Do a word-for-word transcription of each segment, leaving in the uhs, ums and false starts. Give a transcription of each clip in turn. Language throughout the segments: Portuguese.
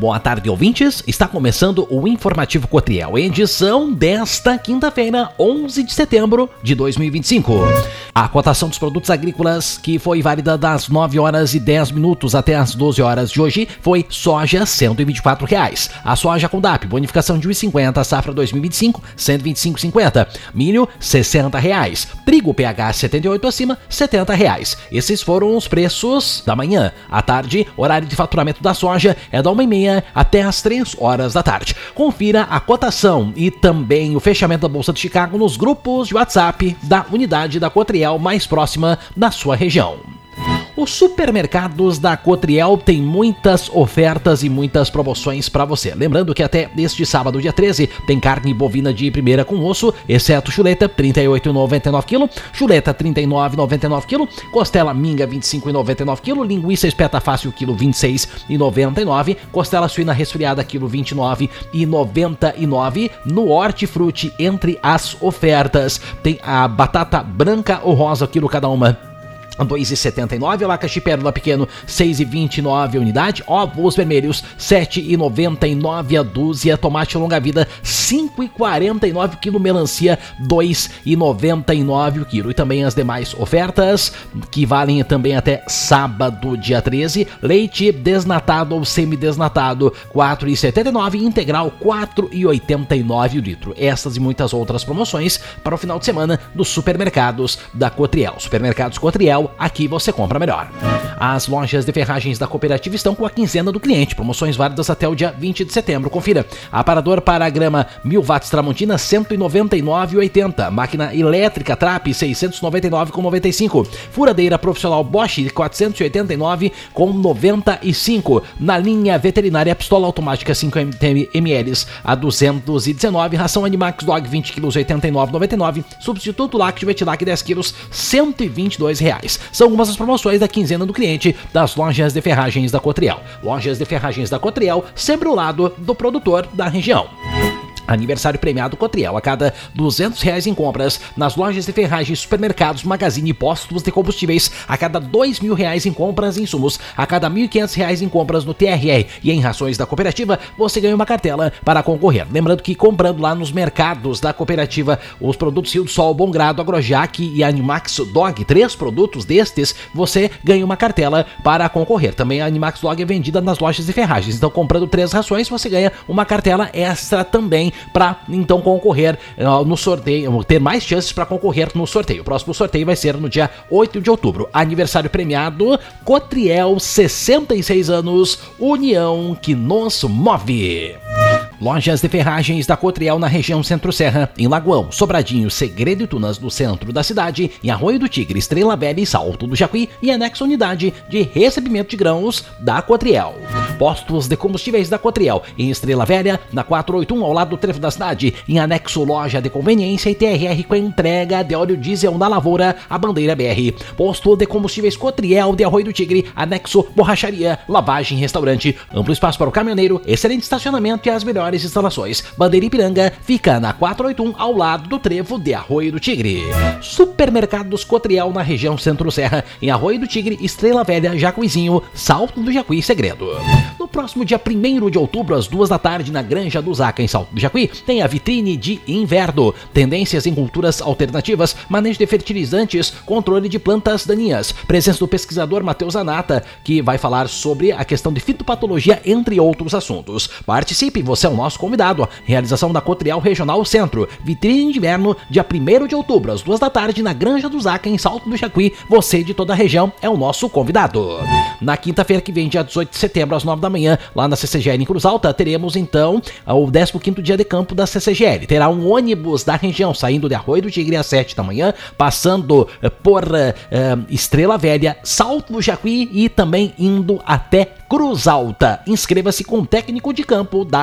Boa tarde, ouvintes. Está começando o Informativo Cotriel, edição desta quinta-feira, onze de setembro de dois mil e vinte e cinco. A cotação dos produtos agrícolas, que foi válida das nove horas e dez minutos até as doze horas de hoje, foi soja cento e vinte e quatro reais. A soja com D A P, bonificação de um real e cinquenta, safra dois mil e vinte e cinco, cento e vinte e cinco reais e cinquenta centavos. Milho, sessenta reais. Trigo P H setenta e oito acima, setenta reais. Esses foram os preços da manhã. À tarde, horário de faturamento da soja é da uma e meia até as três horas da tarde. Confira a cotação e também o fechamento da Bolsa de Chicago nos grupos de WhatsApp da unidade da Cotriel mais próxima da sua região. Os supermercados da Cotriel têm muitas ofertas e muitas promoções para você. Lembrando que até este sábado, dia treze, tem carne bovina de primeira com osso, exceto chuleta, trinta e oito reais e noventa e nove centavos quilo, chuleta trinta e nove reais e noventa e nove centavos quilo, costela minga vinte e cinco reais e noventa e nove centavos quilo, linguiça espeta fácil quilo vinte e seis reais e noventa e nove centavos, costela suína resfriada quilo vinte e nove reais e noventa e nove centavos. No Hortifruti, entre as ofertas, tem a batata branca ou rosa, quilo cada uma, dois reais e setenta e nove centavos, abacaxi pérola pequeno, seis reais e vinte e nove centavos a unidade, ovos vermelhos, sete reais e noventa e nove centavos a dúzia, tomate longa-vida, cinco reais e quarenta e nove centavos o quilo, melancia, dois reais e noventa e nove centavos o quilo. E também as demais ofertas, que valem também até sábado, dia treze, leite desnatado ou semidesnatado, quatro reais e setenta e nove centavos, integral, quatro reais e oitenta e nove centavos o litro. Essas e muitas outras promoções para o final de semana dos supermercados da Cotriel. Supermercados Cotriel, aqui você compra melhor. As lojas de ferragens da cooperativa estão com a quinzena do cliente, promoções válidas até o dia vinte de setembro. Confira: aparador para grama mil watts Tramontina, cento e noventa e nove reais e oitenta centavos. Máquina elétrica Trap, seiscentos e noventa e nove reais e noventa e cinco centavos. Furadeira profissional Bosch, quatrocentos e oitenta e nove reais e noventa e cinco centavos. Na linha veterinária, pistola automática cinco mililitros a duzentos e dezenove reais. Ração Animax Dog vinte quilos, oitenta e nove reais e noventa e nove centavos. Substituto Lácteo Vetilac dez quilos, cento e vinte e dois reais. São algumas das promoções da quinzena do cliente das lojas de ferragens da Cotriel. Lojas de ferragens da Cotriel, sempre ao lado do produtor da região. Aniversário premiado Cotriel. A cada duzentos reais em compras nas lojas de ferragens, supermercados, magazine e postos de combustíveis, a cada dois mil reais em compras em insumos, a cada mil e quinhentos reais em compras no T R R e em rações da cooperativa, você ganha uma cartela para concorrer. Lembrando que comprando lá nos mercados da cooperativa os produtos Rio do Sol, Bom Grado, Agrojac e Animax Dog, três produtos destes, você ganha uma cartela para concorrer. Também a Animax Dog é vendida nas lojas de ferragens, então comprando três rações você ganha uma cartela extra também para então concorrer uh, no sorteio, ter mais chances para concorrer no sorteio. O próximo sorteio vai ser no dia oito de outubro. Aniversário premiado Cotriel, sessenta e seis anos, união que nos move. Lojas de ferragens da Cotriel na região Centro-Serra, em Lagoão, Sobradinho, Segredo e Tunas no centro da cidade, em Arroio do Tigre, Estrela Velha e Salto do Jacuí e anexo unidade de recebimento de grãos da Cotriel. Postos de combustíveis da Cotriel, em Estrela Velha, na quatrocentos e oitenta e um, ao lado do trevo da cidade, em anexo loja de conveniência e T R R com a entrega de óleo diesel na Lavoura, a Bandeira B R. Posto de combustíveis Cotriel de Arroio do Tigre, anexo borracharia, lavagem, restaurante, amplo espaço para o caminhoneiro, excelente estacionamento e as melhores instalações. Bandeira Ipiranga fica na quatrocentos e oitenta e um, ao lado do trevo de Arroio do Tigre. Supermercados Cotriel na região Centro-Serra, em Arroio do Tigre, Estrela Velha, Jacuizinho, Salto do Jacuí e Segredo. No próximo dia primeiro de outubro, às duas da tarde, na Granja do Zaca, em Salto do Jacuí, tem a vitrine de inverno, tendências em culturas alternativas, manejo de fertilizantes, controle de plantas daninhas, presença do pesquisador Matheus Anata, que vai falar sobre a questão de fitopatologia, entre outros assuntos. Participe, você é o nosso convidado. Realização da Cotriel Regional Centro, vitrine de inverno, dia primeiro de outubro, às duas da tarde, na Granja do Zaca, em Salto do Jacuí. Você de toda a região é o nosso convidado. Na quinta-feira que vem, dia dezoito de setembro, às nove da manhã, lá na C C G L em Cruz Alta, teremos então o décimo quinto dia de campo da C C G L. Terá um ônibus da região saindo de Arroio do Tigre às sete da manhã, passando por uh, uh, Estrela Velha, Salto do Jacuí e também indo até Cruz Alta. Inscreva-se com o técnico de campo da C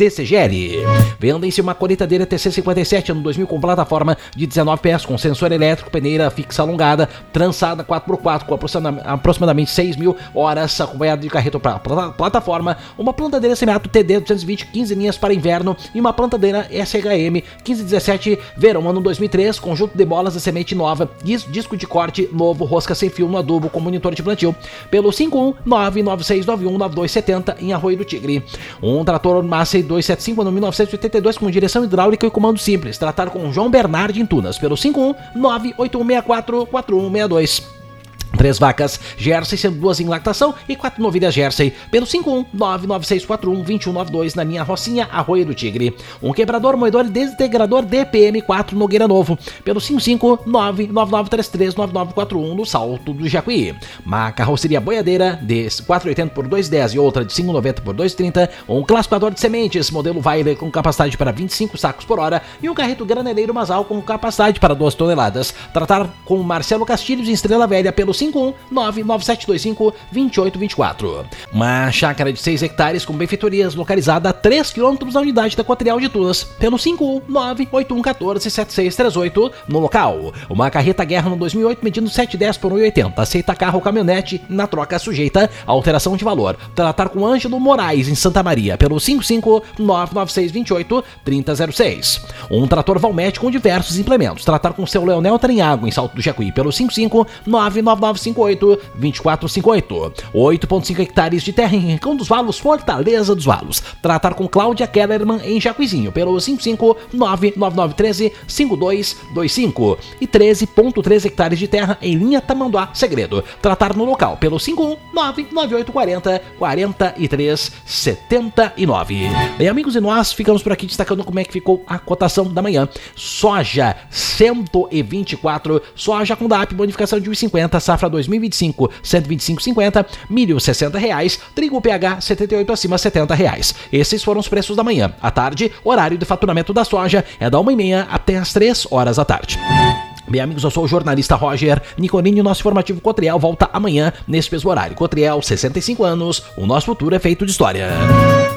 C C G L. Vendem-se uma colheitadeira T C cinquenta e sete ano dois mil com plataforma de dezenove pés, com sensor elétrico, peneira fixa alongada, trançada quatro por quatro, com aproximadamente seis mil horas, acompanhada de carreto para plataforma, uma plantadeira semiato T D duzentos e vinte, quinze linhas para inverno e uma plantadeira S H M quinze dezessete verão ano dois mil e três, conjunto de bolas de semente nova, disco de corte novo, rosca sem fio no adubo com monitor de plantio, pelo cinco um nove nove seis nove um nove dois sete zero em Arroio do Tigre. Um trator Massey duzentos e setenta e cinco ano mil novecentos e oitenta e dois com direção hidráulica e comando simples, tratar com João Bernardo em Tunas, pelo cinco um nove oito um seis quatro quatro um seis dois. Três vacas Jersey, sendo duas em lactação, e quatro novilhas Jersey, pelo cinco um nove nove seis quatro um dois um nove dois na minha Rocinha, Arroio do Tigre. Um quebrador, moedor e desintegrador D P M quatro Nogueira Novo, pelo cinco cinco nove nove nove três três nove nove quatro um no Salto do Jacuí. Uma carroceria boiadeira de quatrocentos e oitenta por duzentos e dez e outra de cinco noventa por duzentos e trinta, um classificador de sementes, modelo Weiler com capacidade para vinte e cinco sacos por hora e um carreto graneleiro Masal com capacidade para duas toneladas. Tratar com Marcelo Castilhos em Estrela Velha, pelo cinco um nove nove sete dois cinco dois oito dois quatro. Uma chácara de seis hectares com benfeitorias localizada a três quilômetros da unidade da Cotrial de Tunas, pelo cinco um nove oito um um quatro sete seis três oito no local. Uma carreta Guerra no dois mil e oito medindo sete e dez por um e oitenta, aceita carro ou caminhonete na troca sujeita a alteração de valor. Tratar com Ângelo Moraes em Santa Maria, pelo cinco cinco nove nove seis dois oito três zero zero seis. Um trator Valmet com diversos implementos. Tratar com seu Leonel Trem-Água em Salto do Jacuí, pelo cinco cinco nove nove nove cinco oito dois quatro cinco oito. oito vírgula cinco hectares de terra em Rincão dos Valos, Fortaleza dos Valos. Tratar com Cláudia Kellerman em Jacuizinho, pelo cinco cinco nove nove nove um três cinco dois dois cinco. E treze vírgula três hectares de terra em linha Tamanduá, Segredo. Tratar no local, pelo cinco um nove nove oito quatro zero quatro três sete nove. Bem, amigos, e nós ficamos por aqui destacando como é que ficou a cotação da manhã. Soja cento e vinte e quatro, soja com D A P, bonificação de um e cinquenta, safra dois mil e vinte e cinco, cento e vinte e cinco vírgula cinquenta, milho sessenta reais, trigo P H setenta e oito acima setenta reais. Esses foram os preços da manhã. À tarde, horário de faturamento da soja é da uma e meia até as três horas da tarde. Bem, amigos, eu sou o jornalista Roger Nicolini e o nosso informativo Cotriel volta amanhã nesse mesmo horário. Cotriel, sessenta e cinco anos, o nosso futuro é feito de história.